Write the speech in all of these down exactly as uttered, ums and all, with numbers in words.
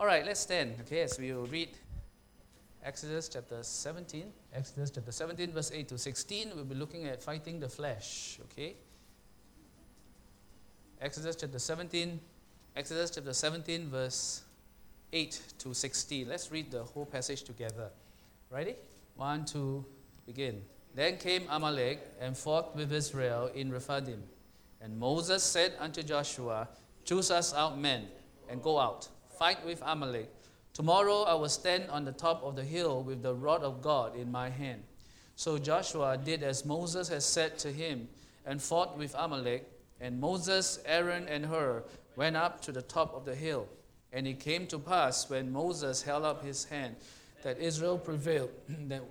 right, let's stand, okay, as we will read Exodus chapter seventeen. Exodus chapter seventeen, verse eight to sixteen. We'll be looking at fighting the flesh, okay? Exodus chapter seventeen, Exodus chapter seventeen, verse eight to sixteen. Let's read the whole passage together. Ready? One, two, begin. Then came Amalek and fought with Israel in Rephidim. And Moses said unto Joshua, Choose us out men, and go out, fight with Amalek. Tomorrow I will stand on the top of the hill with the rod of God in my hand. So Joshua did as Moses had said to him, and fought with Amalek. And Moses, Aaron, and Hur went up to the top of the hill. And it came to pass, when Moses held up his hand, that Israel prevailed, that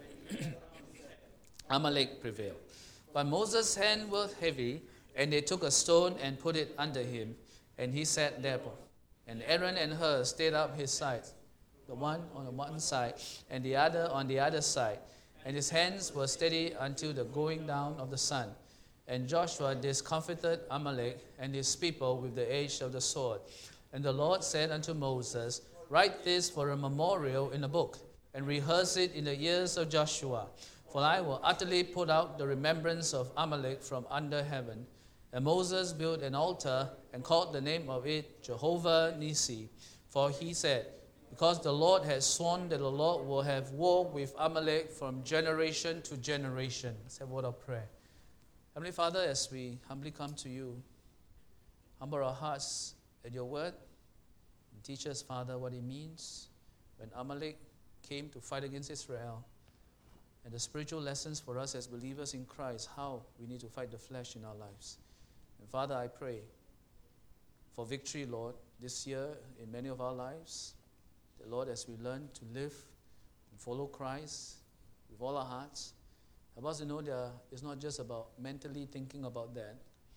Amalek prevailed. But Moses' hand was heavy, and they took a stone and put it under him, and he sat thereupon. And Aaron and Hur stayed up his sides, the one on the one side, and the other on the other side. And his hands were steady until the going down of the sun. And Joshua discomfited Amalek and his people with the edge of the sword. And the Lord said unto Moses, Write this for a memorial in a book, and rehearse it in the ears of Joshua. For I will utterly put out the remembrance of Amalek from under heaven. And Moses built an altar and called the name of it Jehovah Nissi. For he said, Because the Lord has sworn that the Lord will have war with Amalek from generation to generation. Let's have a word of prayer. Heavenly Father, as we humbly come to you, humble our hearts at your word, and teach us, Father, what it means when Amalek came to fight against Israel, and the spiritual lessons for us as believers in Christ, how we need to fight the flesh in our lives. And Father, I pray for victory, Lord, this year in many of our lives. That, Lord, as we learn to live and follow Christ with all our hearts, help us to know that it's not just about mentally thinking about that,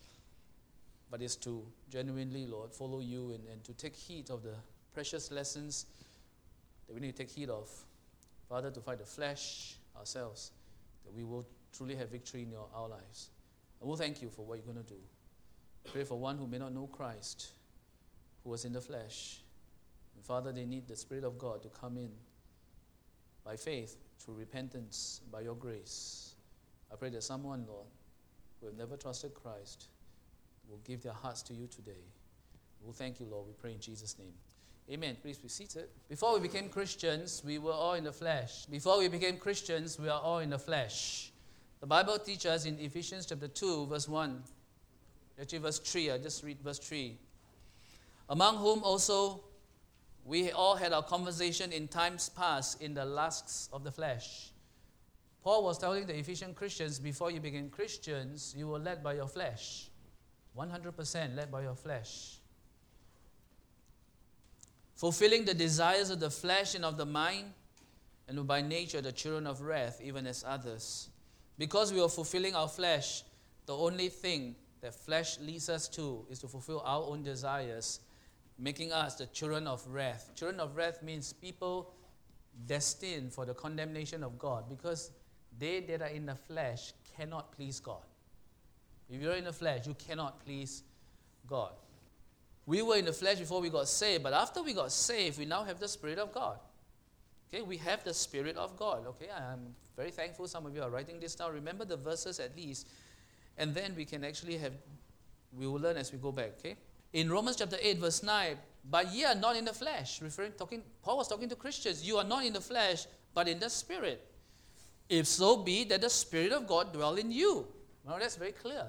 but it's to genuinely, Lord, follow you and, and to take heed of the precious lessons that we need to take heed of. Father, to fight the flesh ourselves, that we will truly have victory in your, our lives. And we'll thank you for what you're going to do. Pray for one who may not know Christ, who was in the flesh. And Father, they need the Spirit of God to come in by faith, through repentance, by your grace. I pray that someone, Lord, who have never trusted Christ, will give their hearts to you today. We'll thank you, Lord. We pray in Jesus' name. Amen. Please be seated. Before we became Christians, we were all in the flesh. Before we became Christians, we are all in the flesh. The Bible teaches us in Ephesians chapter two, verse one. Actually, verse three. I just read verse three. Among whom also we all had our conversation in times past in the lusts of the flesh. Paul was telling the Ephesian Christians, before you became Christians, you were led by your flesh. one hundred percent led by your flesh. Fulfilling the desires of the flesh and of the mind, and were by nature the children of wrath, even as others. Because we are fulfilling our flesh, the only thing that flesh leads us to is to fulfill our own desires, making us the children of wrath. Children of wrath means people destined for the condemnation of God, because they that are in the flesh cannot please God. If you're in the flesh, you cannot please God. We were in the flesh before we got saved, but after we got saved, we now have the Spirit of God. Okay, we have the Spirit of God. Okay, I'm very thankful some of you are writing this down. Remember the verses at least, and then we can actually have, we will learn as we go back, okay? In Romans chapter eight, verse nine, but ye are not in the flesh, referring, talking, Paul was talking to Christians, you are not in the flesh, but in the Spirit. If so be that the Spirit of God dwell in you. Now that's very clear.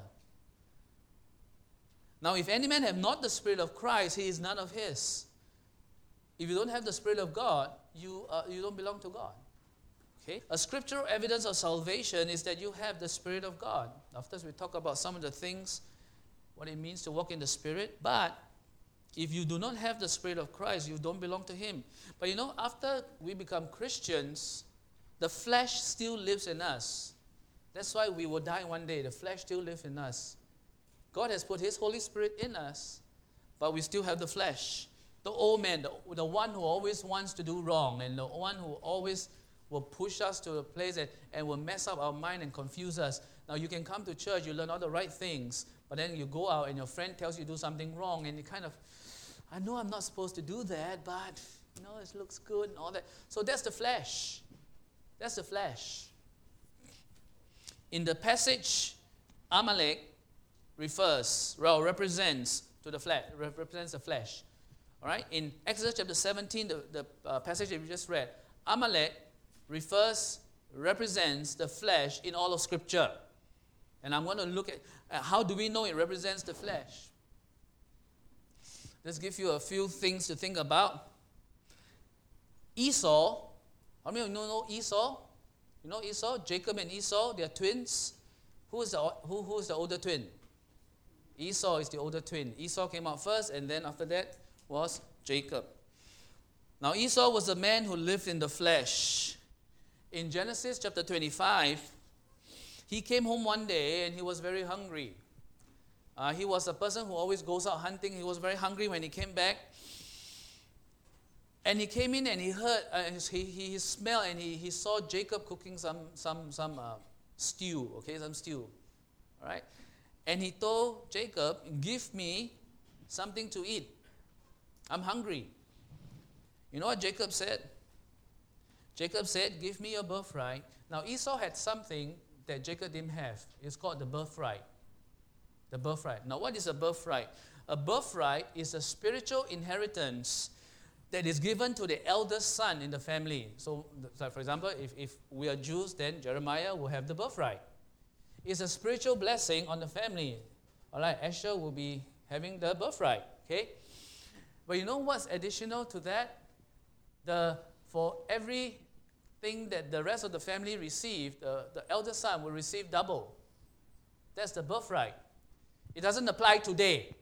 Now, if any man have not the Spirit of Christ, he is none of his. If you don't have the Spirit of God, you, uh, you don't belong to God. Okay? A scriptural evidence of salvation is that you have the Spirit of God. After we talk about some of the things, what it means to walk in the Spirit. But if you do not have the Spirit of Christ, you don't belong to Him. But you know, after we become Christians, the flesh still lives in us. That's why we will die one day. The flesh still lives in us. God has put His Holy Spirit in us, but we still have the flesh. The old man, the, the one who always wants to do wrong, and the one who always will push us to a place that, and will mess up our mind and confuse us. Now you can come to church, you learn all the right things, but then you go out and your friend tells you to do something wrong, and you kind of, I know I'm not supposed to do that, but you know, it looks good and all that. So that's the flesh. That's the flesh. In the passage, Amalek refers, well, represents to the flesh, represents the flesh. All right? In Exodus chapter seventeen, the, the uh, passage that we just read, Amalek refers, represents the flesh in all of Scripture. And I'm going to look at uh, how do we know it represents the flesh. Let's give you a few things to think about. Esau, how many of you know Esau? You know Esau? Jacob and Esau, they are twins. Who is the, who, who is the older twin? Esau is the older twin. Esau came out first, and then after that was Jacob. Now Esau was a man who lived in the flesh. In Genesis chapter twenty-five, he came home one day and he was very hungry. Uh, he was a person who always goes out hunting. He was very hungry when he came back. And he came in and he heard, uh, he, he smelled and he, he saw Jacob cooking some some some uh, stew, okay, some stew, all right? And he told Jacob, give me something to eat. I'm hungry. You know what Jacob said? Jacob said, give me your birthright. Now Esau had something that Jacob didn't have. It's called the birthright. The birthright. Now what is a birthright? A birthright is a spiritual inheritance that is given to the eldest son in the family. So, so for example, if, if we are Jews, then Jeremiah will have the birthright. It's a spiritual blessing on the family. All right, Asher will be having the birthright, okay? But you know what's additional to that? The for everything that the rest of the family received, the, the eldest son will receive double. That's the birthright. It doesn't apply today.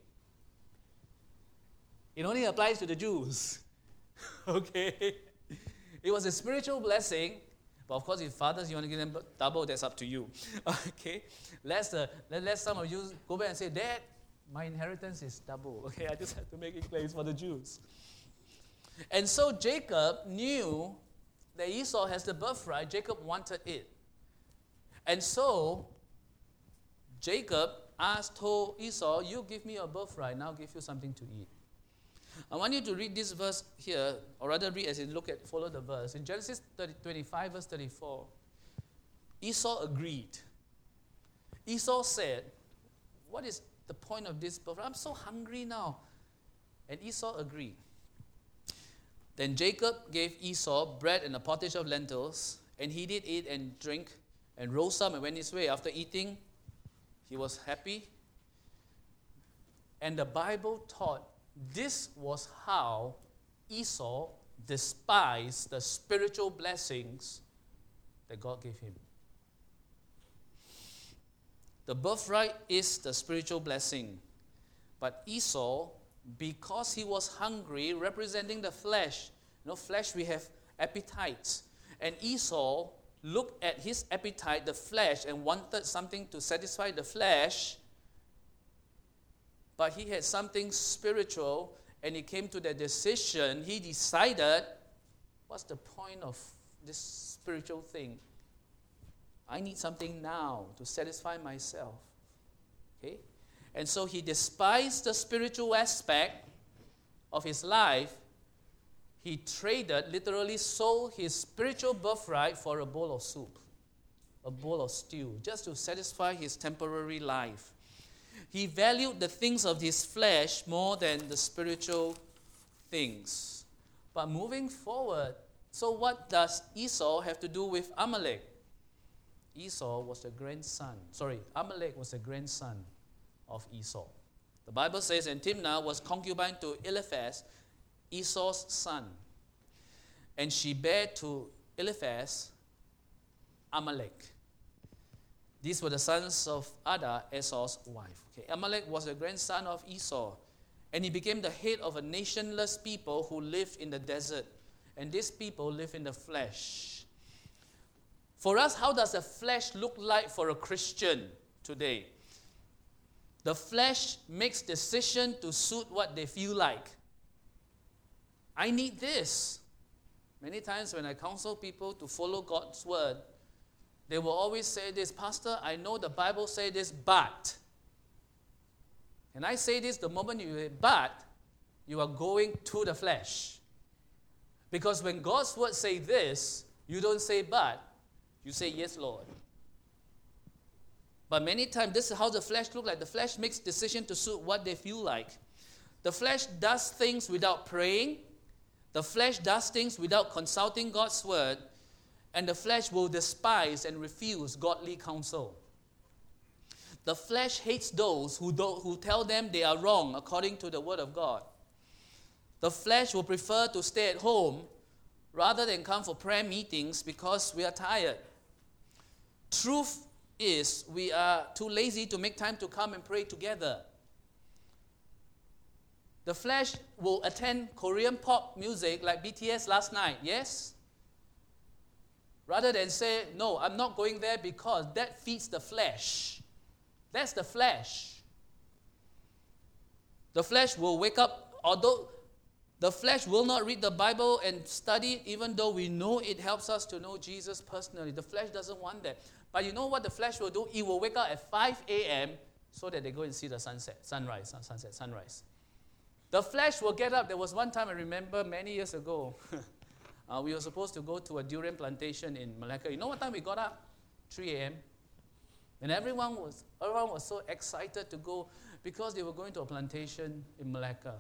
It only applies to the Jews. Okay? It was a spiritual blessing, but of course, if fathers, you want to give them double, that's up to you. Okay? Let's, uh, let, let some of you go back and say, Dad, my inheritance is double. Okay? I just have to make it clear for the Jews. And so Jacob knew that Esau has the birthright. Jacob wanted it. And so Jacob asked, told Esau, you give me your birthright, now I'll give you something to eat. I want you to read this verse here, or rather read as you look at, follow the verse. In Genesis twenty-five, verse thirty-four, Esau agreed. Esau said, what is the point of this birthright? I'm so hungry now. And Esau agreed. Then Jacob gave Esau bread and a pottage of lentils, and he did eat and drink, and rose up and went his way. After eating, he was happy. And the Bible taught this was how Esau despised the spiritual blessings that God gave him. The birthright is the spiritual blessing. But Esau, because he was hungry, representing the flesh, you know, flesh we have appetites. And Esau looked at his appetite, the flesh, and wanted something to satisfy the flesh. But he had something spiritual, and he came to the decision. He decided, what's the point of this spiritual thing? I need something now to satisfy myself. Okay? And so he despised the spiritual aspect of his life. He traded, literally sold his spiritual birthright for a bowl of soup, a bowl of stew, just to satisfy his temporary life. He valued the things of his flesh more than the spiritual things. But moving forward, so what does Esau have to do with Amalek? Esau was the grandson. Sorry, Amalek was the grandson of Esau. The Bible says, and Timnah was concubine to Eliphaz, Esau's son. And she bare to Eliphaz Amalek. These were the sons of Ada, Esau's wife. Okay, Amalek was the grandson of Esau, and he became the head of a nationless people who lived in the desert. And these people live in the flesh. For us, how does the flesh look like for a Christian today? The flesh makes decision to suit what they feel like. I need this. Many times when I counsel people to follow God's word, they will always say this, Pastor, I know the Bible says this, but. And I say this the moment you say but, you are going to the flesh. Because when God's word say this, you don't say but, you say yes, Lord. But many times, this is how the flesh looks like. The flesh makes decisions to suit what they feel like. The flesh does things without praying. The flesh does things without consulting God's word. And the flesh will despise and refuse godly counsel. The flesh hates those who, do, who tell them they are wrong according to the word of God. The flesh will prefer to stay at home rather than come for prayer meetings because we are tired. Truth is, we are too lazy to make time to come and pray together. The flesh will attend Korean pop music like B T S last night, yes? Rather than say, no, I'm not going there because that feeds the flesh. That's the flesh. The flesh will wake up, although the flesh will not read the Bible and study it, even though we know it helps us to know Jesus personally. The flesh doesn't want that. But you know what the flesh will do? It will wake up at five a.m. so that they go and see the sunset, sunrise, not sunset, sunrise. The flesh will get up. There was one time I remember many years ago, uh, we were supposed to go to a durian plantation in Malacca. You know what time we got up? three a.m. And everyone was, everyone was so excited to go because they were going to a plantation in Malacca.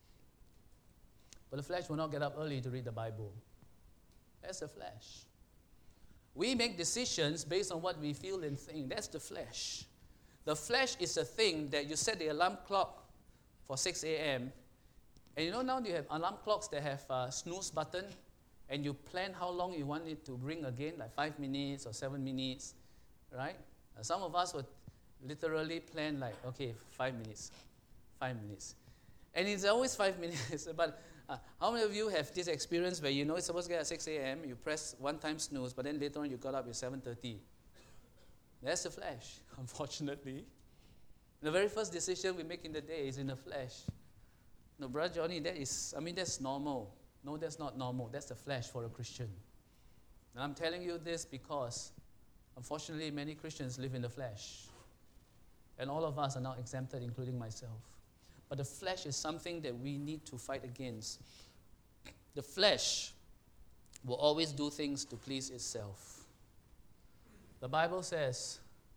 But the flesh will not get up early to read the Bible. That's the flesh. We make decisions based on what we feel and think. That's the flesh. The flesh is a thing that you set the alarm clock for six a.m. And you know now you have alarm clocks that have a snooze button, and you plan how long you want it to ring again, like five minutes or seven minutes, right? Uh, some of us would literally plan like, okay, five minutes, five minutes. And it's always five minutes, but uh, how many of you have this experience where you know it's supposed to get at six a.m., you press one time snooze, but then later on you got up at seven thirty? That's the flesh, unfortunately. The very first decision we make in the day is in the flesh. No, Brother Johnny, that is, I mean, that's normal. No, that's not normal. That's the flesh for a Christian. And I'm telling you this because, unfortunately, many Christians live in the flesh. And all of us are now exempted, including myself. But the flesh is something that we need to fight against. The flesh will always do things to please itself. The Bible says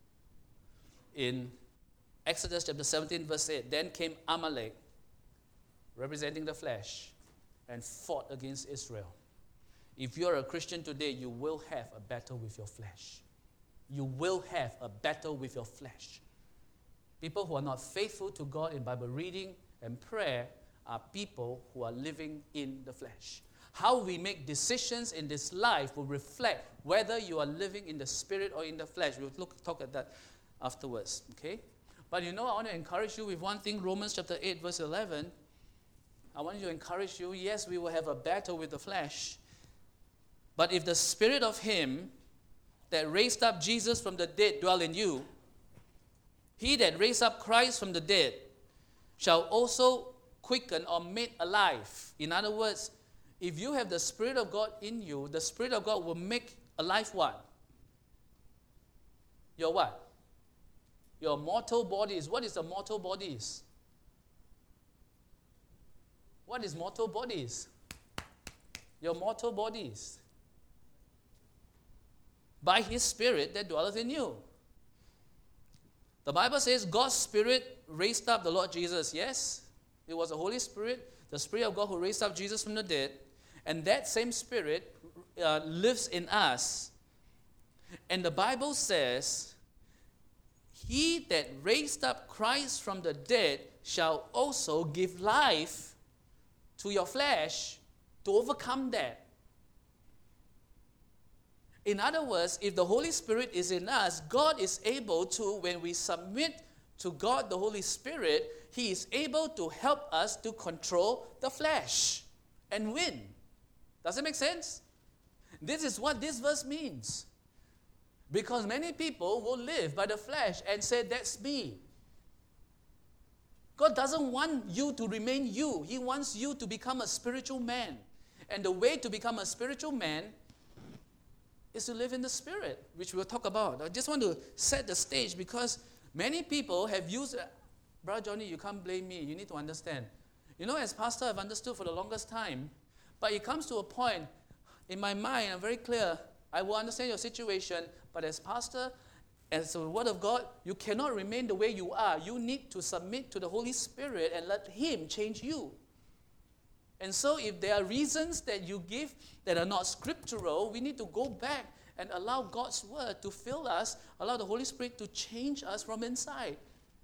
in Exodus chapter seventeen, verse eight, then came Amalek, representing the flesh, and fought against Israel. If you're a Christian today, you will have a battle with your flesh. You will have a battle with your flesh. People who are not faithful to God in Bible reading and prayer are people who are living in the flesh. How we make decisions in this life will reflect whether you are living in the spirit or in the flesh. We'll look, talk at that afterwards, okay? But you know, I want to encourage you with one thing, Romans chapter eight, verse eleven. I want to encourage you, yes, we will have a battle with the flesh. But if the spirit of him that raised up Jesus from the dead dwell in you, he that raised up Christ from the dead shall also quicken or make alive. In other words, if you have the Spirit of God in you, the Spirit of God will make alive what? Your what? Your mortal bodies. What is the mortal bodies? What is mortal bodies? Your mortal bodies. By his Spirit that dwelleth in you. The Bible says God's Spirit raised up the Lord Jesus. Yes, it was the Holy Spirit, the Spirit of God who raised up Jesus from the dead. And that same Spirit uh, lives in us. And the Bible says, he that raised up Christ from the dead shall also give life to your flesh to overcome that. In other words, if the Holy Spirit is in us, God is able to, when we submit to God the Holy Spirit, he is able to help us to control the flesh and win. Does it make sense? This is what this verse means. Because many people will live by the flesh and say, that's me. God doesn't want you to remain you. He wants you to become a spiritual man. And the way to become a spiritual man is to live in the Spirit, which we'll talk about. I just want to set the stage because many people have used, Brother Johnny, you can't blame me. You need to understand. You know, as pastor, I've understood for the longest time, But it comes to a point, in my mind, I'm very clear, I will understand your situation, but as pastor, as the Word of God, you cannot remain the way you are. You need to submit to the Holy Spirit and let Him change you. And so if there are reasons that you give that are not scriptural, we need to go back and allow God's Word to fill us, allow the Holy Spirit to change us from inside.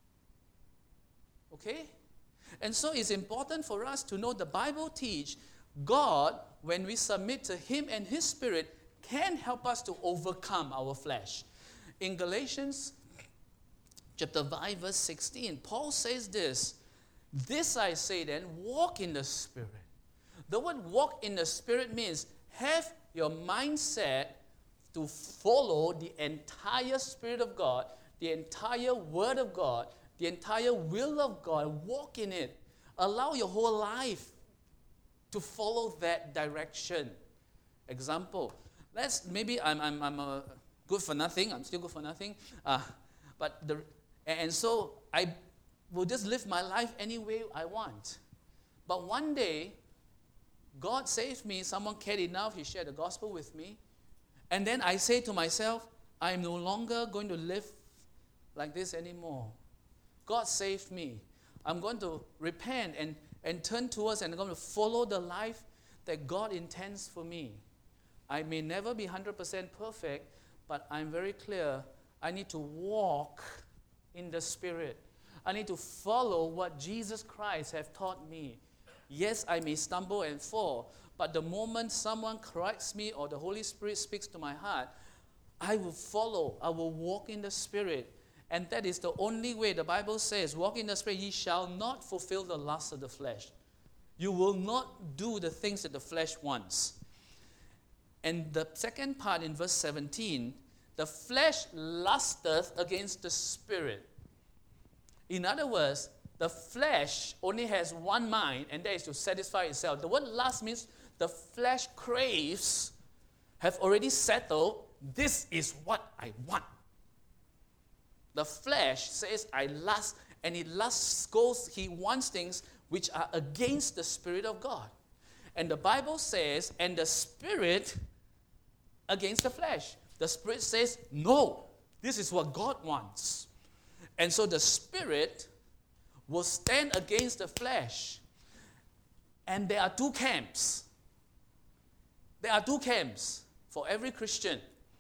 Okay? And so it's important for us to know the Bible teach God, when we submit to Him and His Spirit, can help us to overcome our flesh. In Galatians chapter five, verse sixteen, Paul says this, "This I say then, walk in the Spirit." The word walk in the Spirit means have your mindset to follow the entire Spirit of God, the entire Word of God, the entire will of God. Walk in it. Allow your whole life to follow that direction. Example, let's maybe I'm I'm I'm a good for nothing. I'm still good for nothing. Uh, but the and so I will just live my life any way I want. But one day, God saved me. Someone cared enough. He shared the gospel with me. And then I say to myself, I am no longer going to live like this anymore. God saved me. I'm going to repent and, and turn towards and I'm going to follow the life that God intends for me. I may never be one hundred percent perfect, but I'm very clear I need to walk in the Spirit. I need to follow what Jesus Christ has taught me. Yes, I may stumble and fall, but the moment someone corrects me or the Holy Spirit speaks to my heart, I will follow. I will walk in the Spirit. And that is the only way. The Bible says, walk in the Spirit, ye shall not fulfill the lust of the flesh. You will not do the things that the flesh wants. And the second part in verse seventeen, the flesh lusteth against the Spirit. In other words, the flesh only has one mind, and that is to satisfy itself. The word lust means the flesh craves, have already settled, this is what I want. The flesh says, I lust, and it lusts, goes, he wants things which are against the Spirit of God. And the Bible says, and the Spirit against the flesh. The Spirit says, no, this is what God wants. And so the Spirit will stand against the flesh. And there are two camps. There are two camps for every Christian.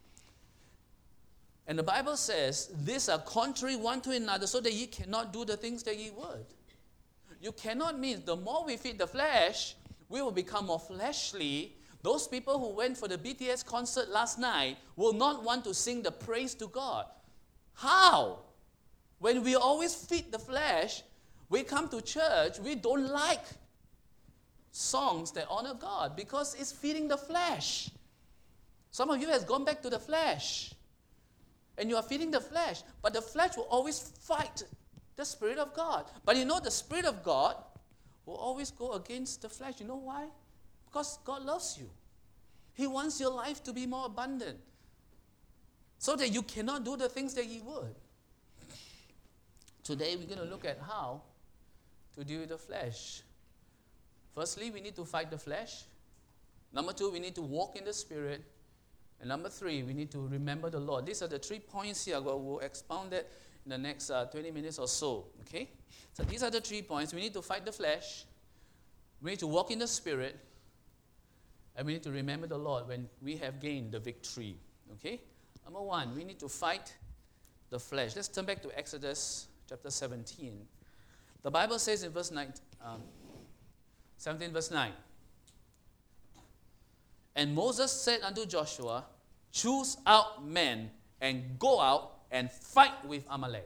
And the Bible says, these are contrary one to another, so that ye cannot do the things that ye would. You cannot mean the more we feed the flesh, we will become more fleshly. Those people who went for the B T S concert last night will not want to sing the praise to God. How? When we always feed the flesh, we come to church, we don't like songs that honor God because it's feeding the flesh. Some of you has gone back to the flesh. And you are feeding the flesh. But the flesh will always fight the Spirit of God. But you know, the Spirit of God will always go against the flesh. You know why? Because God loves you. He wants your life to be more abundant. So that you cannot do the things that He would. Today we're going to look at how to deal with the flesh. Firstly, we need to fight the flesh. Number two, we need to walk in the Spirit. And number three, we need to remember the Lord. These are the three points here. We'll expound that in the next uh, twenty minutes or so. Okay? So these are the three points. We need to fight the flesh. We need to walk in the Spirit. And we need to remember the Lord when we have gained the victory. Okay? Number one, we need to fight the flesh. Let's turn back to Exodus chapter seventeen. The Bible says in verse nine, um, seventeen verse nine, and Moses said unto Joshua, choose out men and go out and fight with Amalek.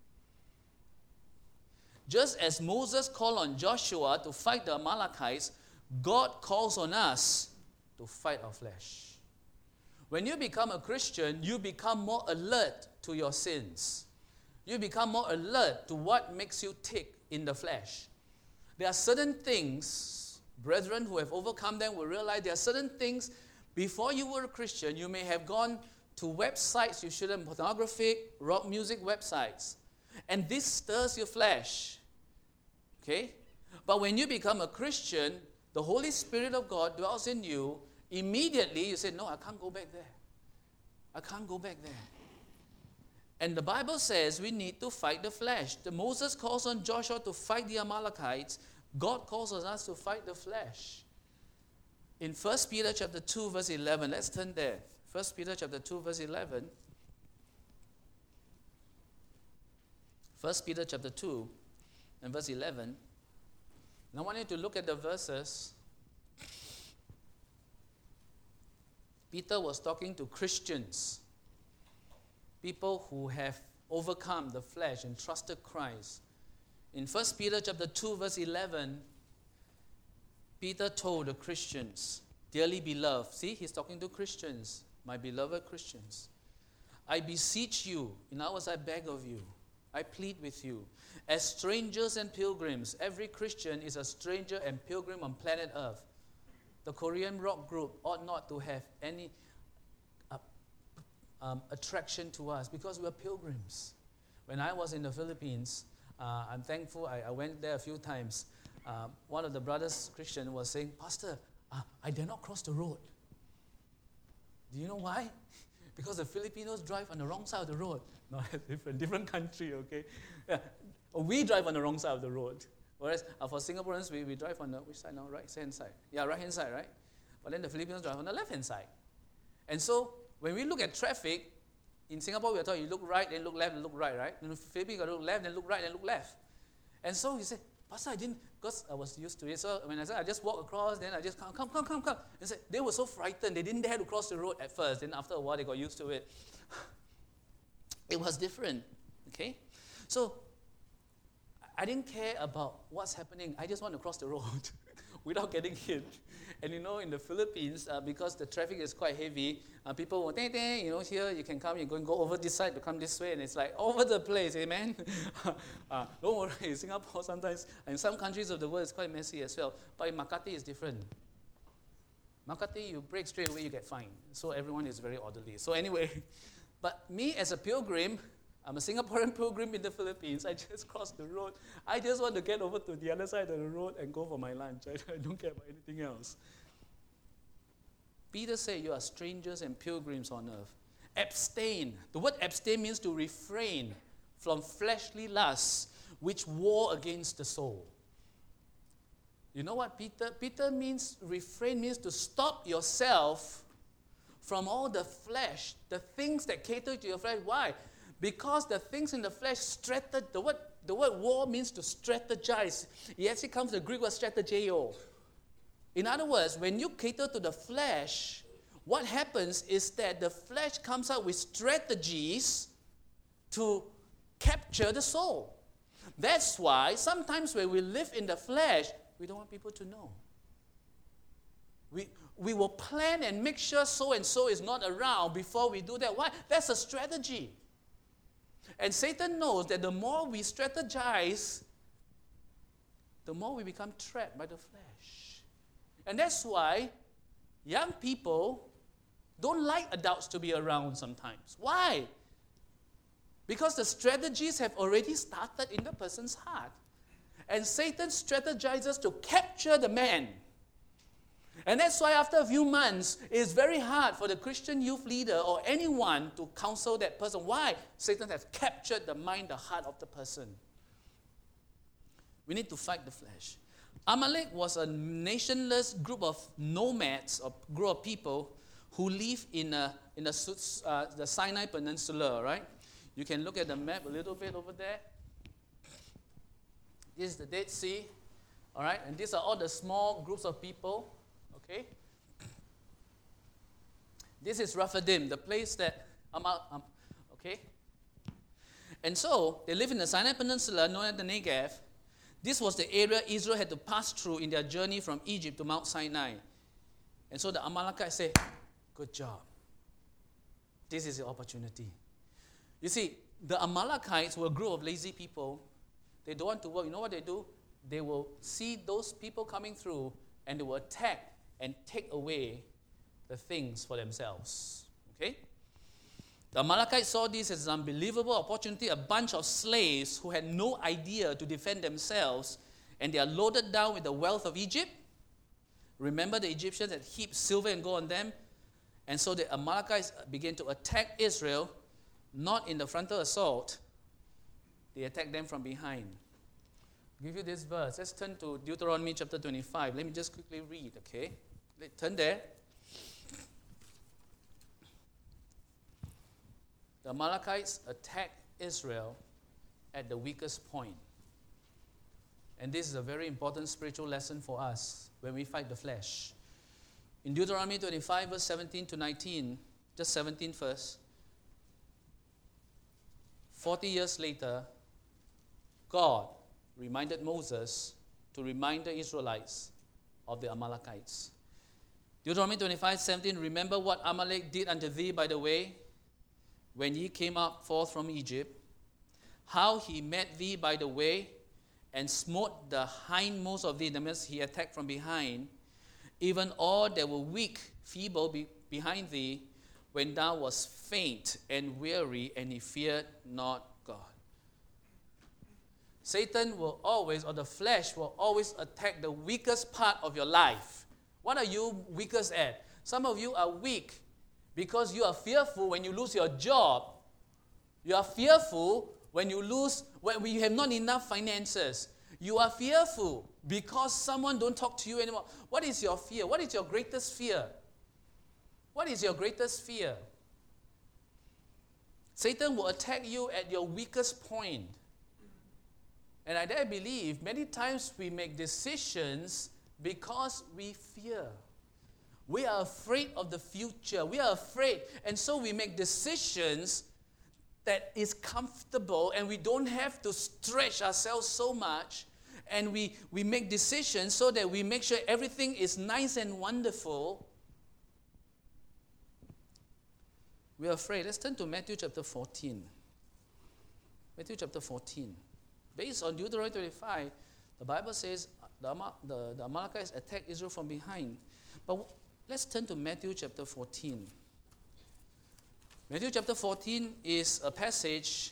Just as Moses called on Joshua to fight the Amalekites, God calls on us to fight our flesh. When you become a Christian, you become more alert to your sins. You become more alert to what makes you tick in the flesh. There are certain things, brethren who have overcome them will realize there are certain things, before you were a Christian, you may have gone to websites you shouldn't, pornographic, rock music websites. And this stirs your flesh. Okay? But when you become a Christian, the Holy Spirit of God dwells in you, immediately you say, no, I can't go back there. I can't go back there. And the Bible says we need to fight the flesh. The Moses calls on Joshua to fight the Amalekites. God calls on us to fight the flesh. In First Peter chapter two, verse eleven, let's turn there. First Peter chapter two, verse eleven. First Peter chapter two and verse eleven. And I want you to look at the verses. Peter was talking to Christians, people who have overcome the flesh and trusted Christ. In First Peter chapter two, verse eleven, Peter told the Christians, dearly beloved, see, he's talking to Christians, my beloved Christians, I beseech you, in other words, I beg of you, I plead with you, as strangers and pilgrims. Every Christian is a stranger and pilgrim on planet Earth. The Korean rock group ought not to have any uh, um, attraction to us because we are pilgrims. When I was in the Philippines, uh, I'm thankful I, I went there a few times. Uh, one of the brothers, Christian, was saying, Pastor, uh, I dare not cross the road. Do you know why? Because the Filipinos drive on the wrong side of the road. No, different, different country, okay? Yeah. We drive on the wrong side of the road. Whereas uh, for Singaporeans, we, we drive on the, which side now? Right-hand side. Yeah, right-hand side, right? But then the Filipinos drive on the left-hand side. And so, when we look at traffic, in Singapore, we are taught you look right, then look left, then look right, right? In the Philippines, you got to look left, then look right, then look left. And so he said, Pastor, I didn't, because I was used to it. So when I said, I just walk across, then I just come, come, come, come, come. And said, they were so frightened. They didn't dare to cross the road at first. Then after a while, they got used to it. It was different, okay? So I didn't care about what's happening. I just want to cross the road without getting hit. And you know, in the Philippines, uh, because the traffic is quite heavy, uh, people will, ding, ding, you know, here you can come, you can go over this side to come this way, and it's like over the place, amen? uh, don't worry, in Singapore sometimes, in some countries of the world, it's quite messy as well. But in Makati, it's different. Makati, you break straight away, you get fined. So everyone is very orderly. So anyway, but me as a pilgrim, I'm a Singaporean pilgrim in the Philippines. I just crossed the road. I just want to get over to the other side of the road and go for my lunch. I, I don't care about anything else. Peter said, you are strangers and pilgrims on earth. Abstain. The word abstain means to refrain from fleshly lusts which war against the soul. You know what Peter? Peter means refrain means to stop yourself from all the flesh, the things that cater to your flesh. Why? Because the things in the flesh strate, the word, the word war means to strategize. It actually comes from the Greek word strategeo. In other words, when you cater to the flesh, what happens is that the flesh comes out with strategies to capture the soul. That's why sometimes when we live in the flesh, we don't want people to know. We, we will plan and make sure so-and-so is not around before we do that. Why? That's a strategy. And Satan knows that the more we strategize, the more we become trapped by the flesh. And that's why young people don't like adults to be around sometimes. Why? Because the strategies have already started in the person's heart. And Satan strategizes to capture the man. And that's why after a few months, it's very hard for the Christian youth leader or anyone to counsel that person. Why? Satan has captured the mind, the heart of the person. We need to fight the flesh. Amalek was a nationless group of nomads, or group of people who live in, a, in a, uh, the Sinai Peninsula, right? You can look at the map a little bit over there. This is the Dead Sea, all right? And these are all the small groups of people. Okay. This is Rephidim, the place that I'm out, um, okay. And so they live in the Sinai Peninsula, known as the Negev. This was the area Israel had to pass through in their journey from Egypt to Mount Sinai. And so the Amalekites say, good job. This is the opportunity. You see, the Amalekites were a group of lazy people. They don't want to work. You know what they do? They will see those people coming through and they will attack and take away the things for themselves. Okay? The Amalekites saw this as an unbelievable opportunity, a bunch of slaves who had no idea to defend themselves, and they are loaded down with the wealth of Egypt. Remember the Egyptians had heaped silver and gold on them? And so the Amalekites began to attack Israel, not in the frontal assault. They attacked them from behind. I'll give you this verse. Let's turn to Deuteronomy chapter twenty-five. Let me just quickly read, okay? Let's turn there. The Amalekites attacked Israel at the weakest point. And this is a very important spiritual lesson for us when we fight the flesh. In Deuteronomy twenty-five, verse seventeen to nineteen, just seventeen first, forty years later, God reminded Moses to remind the Israelites of the Amalekites. Deuteronomy twenty-five, seventeen, remember what Amalek did unto thee by the way, when ye came up forth from Egypt, how he met thee by the way, and smote the hindmost of thee, that means he attacked from behind, even all that were weak, feeble be, behind thee, when thou wast faint and weary, and he feared not God. Satan will always, or the flesh will always attack the weakest part of your life. What are you weakest at? Some of you are weak because you are fearful when you lose your job. You are fearful when you lose, when you have not enough finances. You are fearful because someone don't talk to you anymore. What is your fear? What is your greatest fear? What is your greatest fear? Satan will attack you at your weakest point. And I dare believe many times we make decisions because we fear. We are afraid of the future. We are afraid. And so we make decisions that is comfortable and we don't have to stretch ourselves so much. And we, we make decisions so that we make sure everything is nice and wonderful. We are afraid. Let's turn to Matthew chapter fourteen. Matthew chapter fourteen. Based on Deuteronomy twenty-five, the Bible says the, the, the Amalekites attacked Israel from behind. But let's turn to Matthew chapter fourteen. Matthew chapter fourteen is a passage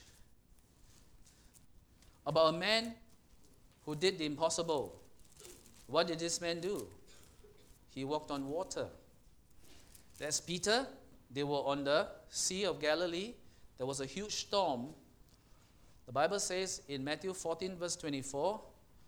about a man who did the impossible. What did this man do? He walked on water. That's Peter. They were on the Sea of Galilee. There was a huge storm. The Bible says in Matthew fourteen, verse twenty-four,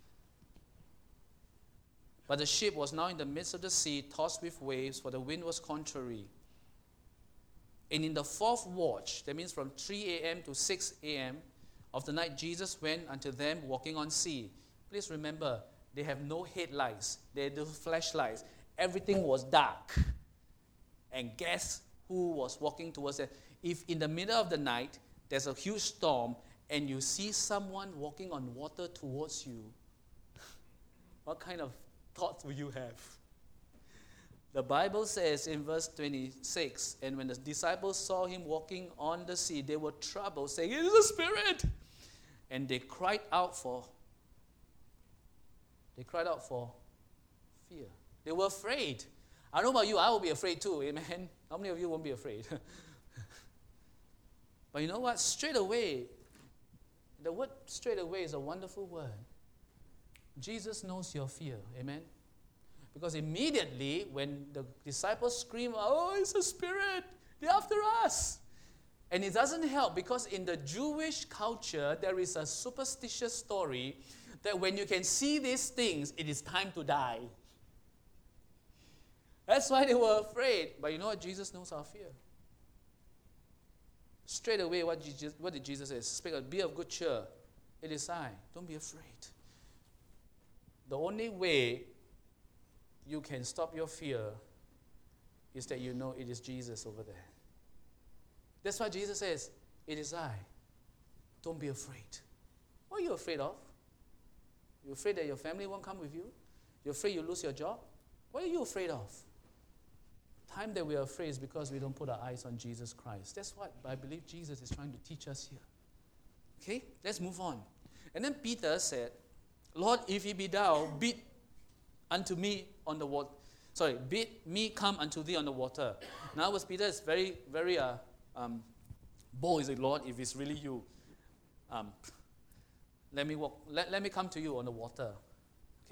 but the ship was now in the midst of the sea, tossed with waves, for the wind was contrary. And in the fourth watch, that means from three a.m. to six a.m. of the night, Jesus went unto them walking on sea. Please remember, they have no headlights. They had no flashlights. Everything was dark. And guess who was walking towards them? If in the middle of the night, there's a huge storm, and you see someone walking on water towards you, what kind of thoughts will you have? The Bible says in verse twenty-six, and when the disciples saw him walking on the sea, they were troubled, saying, it is a spirit. And they cried out for, they cried out for fear. They were afraid. I don't know about you, I will be afraid too, amen? How many of you won't be afraid? But you know what? Straight away, the word straight away is a wonderful word. Jesus knows your fear, amen? Because immediately when the disciples scream, oh, it's a spirit, they're after us. And it doesn't help because in the Jewish culture, there is a superstitious story that when you can see these things, it is time to die. That's why they were afraid. But you know what? Jesus knows our fear. Straight away, what, Jesus, what did Jesus say? Speak of, be of good cheer. It is I. Don't be afraid. The only way you can stop your fear is that you know it is Jesus over there. That's why Jesus says, it is I. Don't be afraid. What are you afraid of? You're afraid that your family won't come with you? You're afraid you lose your job? What are you afraid of? The time that we are afraid is because we don't put our eyes on Jesus Christ. That's what I believe Jesus is trying to teach us here. Okay, let's move on. And then Peter said, Lord, if he be thou, bid unto me on the water. Sorry, bid me come unto thee on the water. Now, was Peter is very, very uh, um, bold. He said, Lord, if it's really you, um, let me walk. Let, let me come to you on the water. Okay,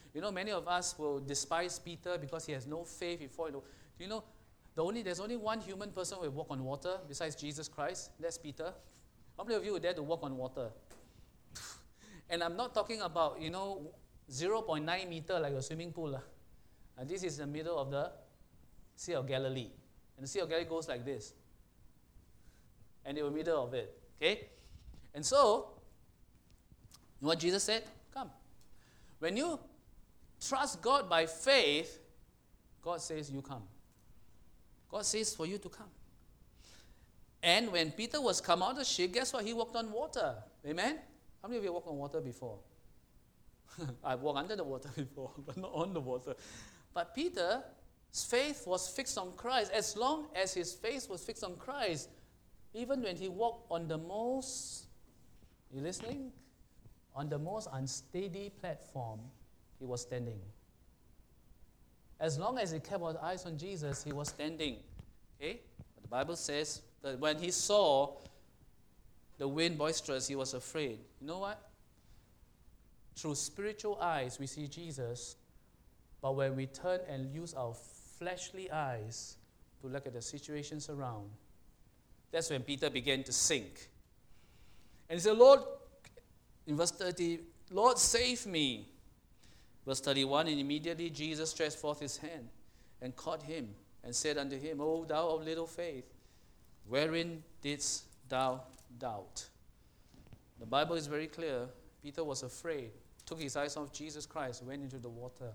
You know, many of us will despise Peter because he has no faith before. Do you know, the only there's only one human person who will walk on water besides Jesus Christ. That's Peter. How many of you are there to walk on water? And I'm not talking about, you know, zero point nine meter like a swimming pool. Uh. And this is the middle of the Sea of Galilee. And the Sea of Galilee goes like this. And they were middle of it. Okay? And so, you know what Jesus said? Come. When you trust God by faith, God says you come. God says for you to come. And when Peter was come out of the ship, guess what? He walked on water. Amen? How many of you walked on water before? I've walked under the water before, but not on the water. But Peter's faith was fixed on Christ. As long as his faith was fixed on Christ, even when he walked on the most, you listening? On the most unsteady platform, he was standing. As long as he kept his eyes on Jesus, he was standing. Okay? But the Bible says that when he saw the wind boisterous, he was afraid. You know what? Through spiritual eyes, we see Jesus, but when we turn and use our fleshly eyes to look at the situations around, that's when Peter began to sink. And he said, Lord, in verse thirty, Lord, save me. Verse thirty-one, and immediately Jesus stretched forth his hand and caught him and said unto him, O thou of little faith, wherein didst thou doubt? The Bible is very clear. Peter was afraid, took his eyes off Jesus Christ, went into the water.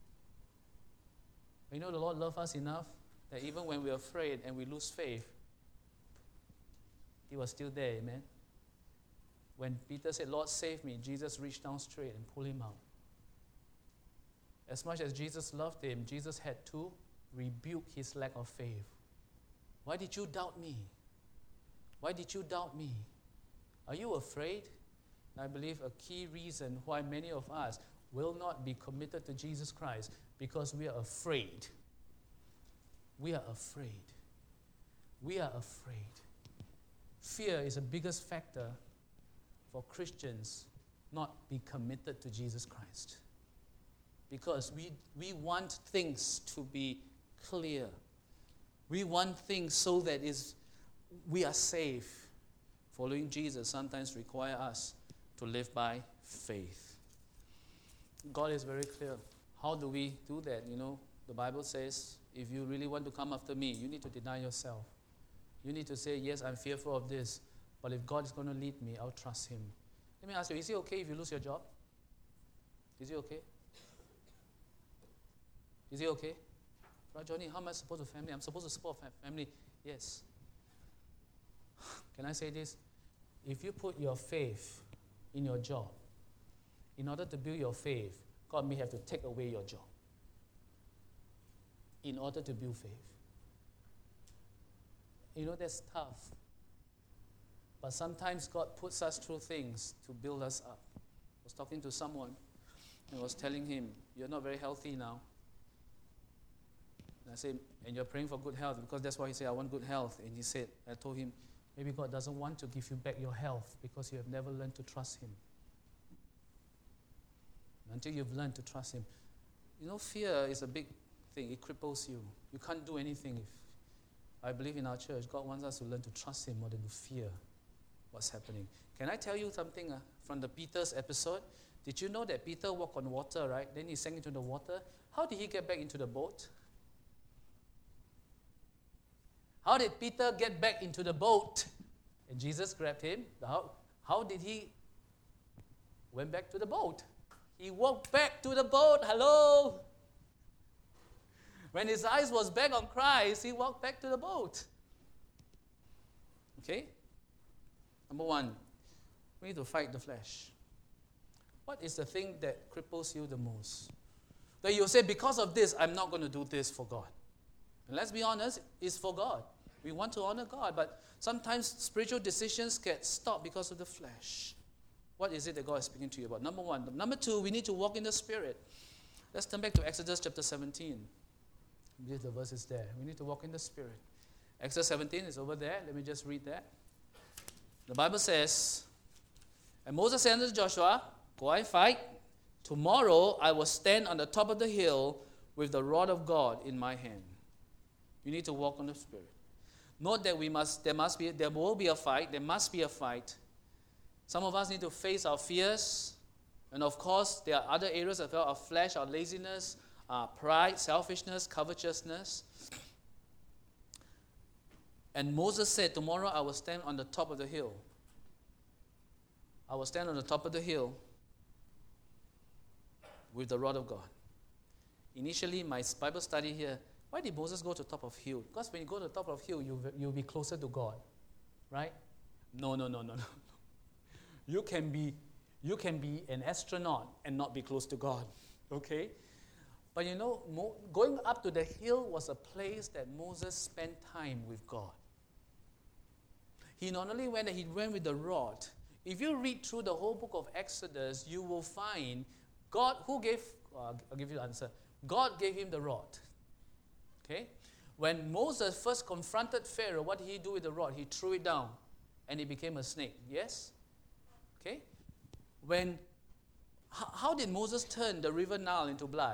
You know, the Lord loves us enough that even when we're afraid and we lose faith, he was still there, amen? When Peter said, Lord, save me, Jesus reached down straight and pulled him out. As much as Jesus loved him, Jesus had to rebuke his lack of faith. Why did you doubt me? Why did you doubt me? Are you afraid? I believe a key reason why many of us will not be committed to Jesus Christ because we are afraid. We are afraid. We are afraid. Fear is the biggest factor for Christians not be committed to Jesus Christ. Because we, we want things to be clear. We want things so that is we are safe. Following Jesus sometimes require us to live by faith. God is very clear. How do we do that? You know, the Bible says, if you really want to come after me, you need to deny yourself. You need to say, yes, I'm fearful of this, but if God is going to lead me, I'll trust him. Let me ask you, is it okay if you lose your job? Is it okay? Is it okay? Right, Johnny, how am I supposed to family? I'm supposed to support family. Yes. Can I say this? If you put your faith in your job, in order to build your faith, God may have to take away your job in order to build faith. You know, that's tough. But sometimes God puts us through things to build us up. I was talking to someone and I was telling him, you're not very healthy now. And I said, and you're praying for good health, because that's why he said, I want good health. And he said, I told him, maybe God doesn't want to give you back your health because you have never learned to trust him. Until you've learned to trust him. You know, fear is a big thing. It cripples you. You can't do anything. If I believe in our church, God wants us to learn to trust him more than to fear what's happening. Can I tell you something uh, from the Peter's episode? Did you know that Peter walked on water, right? Then he sank into the water. How did he get back into the boat? How did Peter get back into the boat? And Jesus grabbed him. How, how did he went back to the boat? He walked back to the boat. Hello? When his eyes was back on Christ, he walked back to the boat. Okay? Number one, we need to fight the flesh. What is the thing that cripples you the most? That you say, because of this, I'm not going to do this for God. And let's be honest, it's for God. We want to honor God, but sometimes spiritual decisions get stopped because of the flesh. What is it that God is speaking to you about? Number one. Number two, we need to walk in the Spirit. Let's turn back to Exodus chapter seventeen. These the verses there. We need to walk in the Spirit. Exodus seventeen is over there. Let me just read that. The Bible says, and Moses said unto Joshua, go and fight, Tomorrow I will stand on the top of the hill with the rod of God in my hand. You need to walk on the Spirit. Note that we must, there must be, there will be a fight. There must be a fight. Some of us need to face our fears. And of course, there are other areas as well, our flesh, our laziness, our pride, selfishness, covetousness. And Moses said, tomorrow I will stand on the top of the hill. I will stand on the top of the hill with the rod of God. Initially, my Bible study here, why did Moses go to the top of hill? Because when you go to the top of hill, you, you'll be closer to God. Right? No, no, no, no, no. You can be, you can be an astronaut and not be close to God. Okay? But you know, Mo, going up to the hill was a place that Moses spent time with God. He not only went, he went with the rod. If you read through the whole book of Exodus, you will find God, who gave, uh, I'll give you the answer. God gave him the rod. Okay? When Moses first confronted Pharaoh, what did he do with the rod? He threw it down and it became a snake. Yes? Okay? When, how, how did Moses turn the river Nile into blood?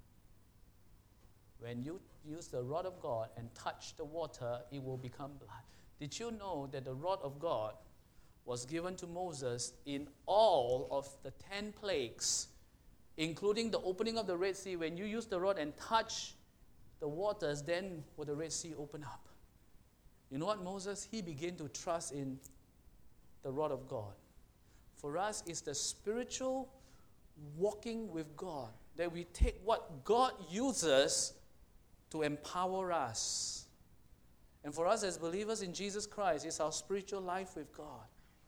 When you use the rod of God and touch the water, it will become blood. Did you know that the rod of God was given to Moses in all of the ten plagues, including the opening of the Red Sea? When you use the rod and touch the waters, then will the Red Sea open up? You know what, Moses? He began to trust in the rod of God. For us, it's the spiritual walking with God, that we take what God uses to empower us. And for us as believers in Jesus Christ, it's our spiritual life with God.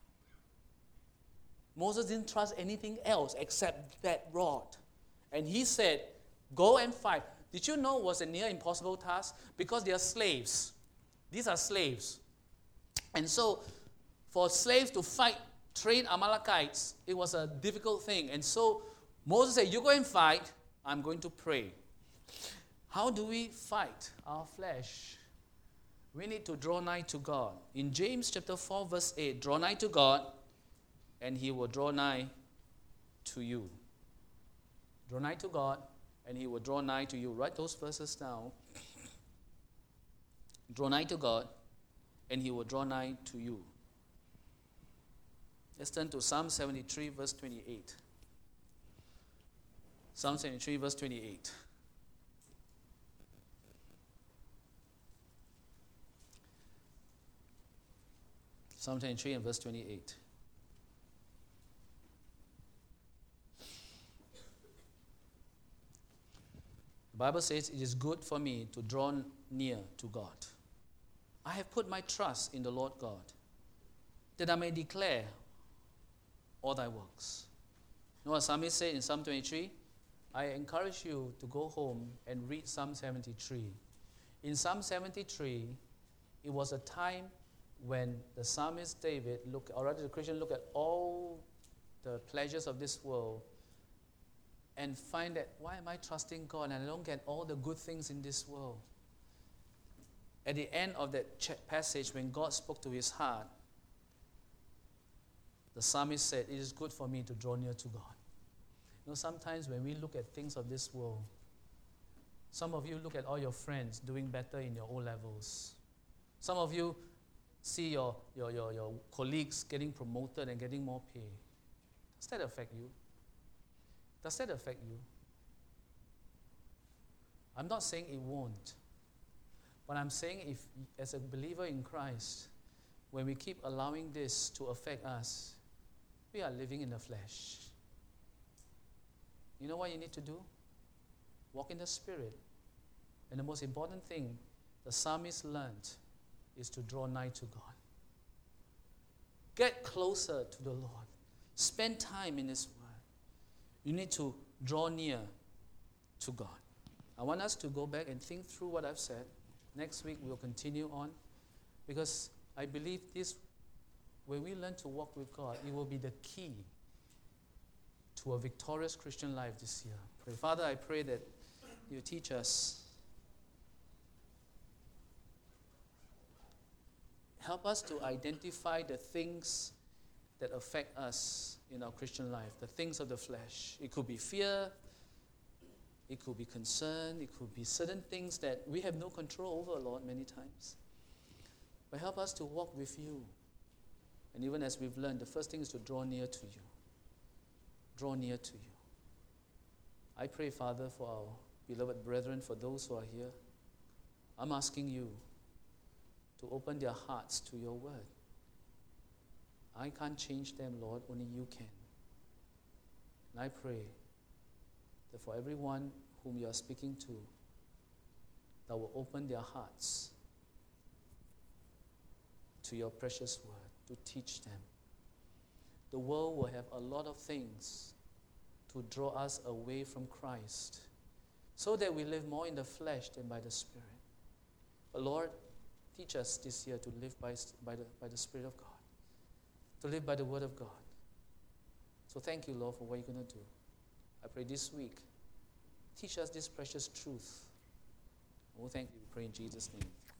Moses didn't trust anything else except that rod. And he said, go and fight. Did you know it was a near impossible task? Because they are slaves. These are slaves. And so, for slaves to fight, train Amalekites, it was a difficult thing. And so, Moses said, you go and fight, I'm going to pray. How do we fight our flesh? We need to draw nigh to God. In James chapter four, verse eight, draw nigh to God, and he will draw nigh to you. Draw nigh to God, and he will draw nigh to you. Write those verses down. Draw nigh to God, and he will draw nigh to you. Let's turn to Psalm seventy-three, verse twenty-eight. Psalm seventy-three, verse twenty-eight. Psalm twenty-three and verse twenty-eight. The Bible says, it is good for me to draw near to God. I have put my trust in the Lord God, that I may declare all thy works. You know what Psalmist said in Psalm twenty-three? I encourage you to go home and read Psalm seventy-three. In Psalm seventy-three, it was a time when the psalmist David, look, or rather the Christian, look at all the pleasures of this world and find that, why am I trusting God and I don't get all the good things in this world? At the end of that passage, when God spoke to his heart, the psalmist said, it is good for me to draw near to God. You know, sometimes when we look at things of this world, some of you look at all your friends doing better in your O-levels. Some of you see your, your, your, your colleagues getting promoted and getting more pay. Does that affect you? Does that affect you? I'm not saying it won't. But I'm saying if, as a believer in Christ, when we keep allowing this to affect us, we are living in the flesh. You know what you need to do? Walk in the Spirit. And the most important thing the psalmist learned is to draw nigh to God. Get closer to the Lord. Spend time in His Word. You need to draw near to God. I want us to go back and think through what I've said. Next week we'll continue on, because I believe this, when we learn to walk with God, it will be the key to a victorious Christian life this year. Pray. Father, I pray that you teach us. Help us to identify the things that affect us in our Christian life, the things of the flesh. It could be fear, it could be concern, it could be certain things that we have no control over, Lord, many times. But help us to walk with you. And even as we've learned, the first thing is to draw near to you. Draw near to you. I pray, Father, for our beloved brethren, for those who are here. I'm asking you to open their hearts to your word. I can't change them, Lord, only you can. And I pray that for everyone whom you are speaking to, that will open their hearts to your precious word, to teach them. The world will have a lot of things to draw us away from Christ, so that we live more in the flesh than by the Spirit. But Lord, teach us this year to live by, by, the, by the Spirit of God, to live by the Word of God. So thank you, Lord, for what you're going to do. I pray this week, teach us this precious truth. Oh, thank you. We pray in Jesus' name.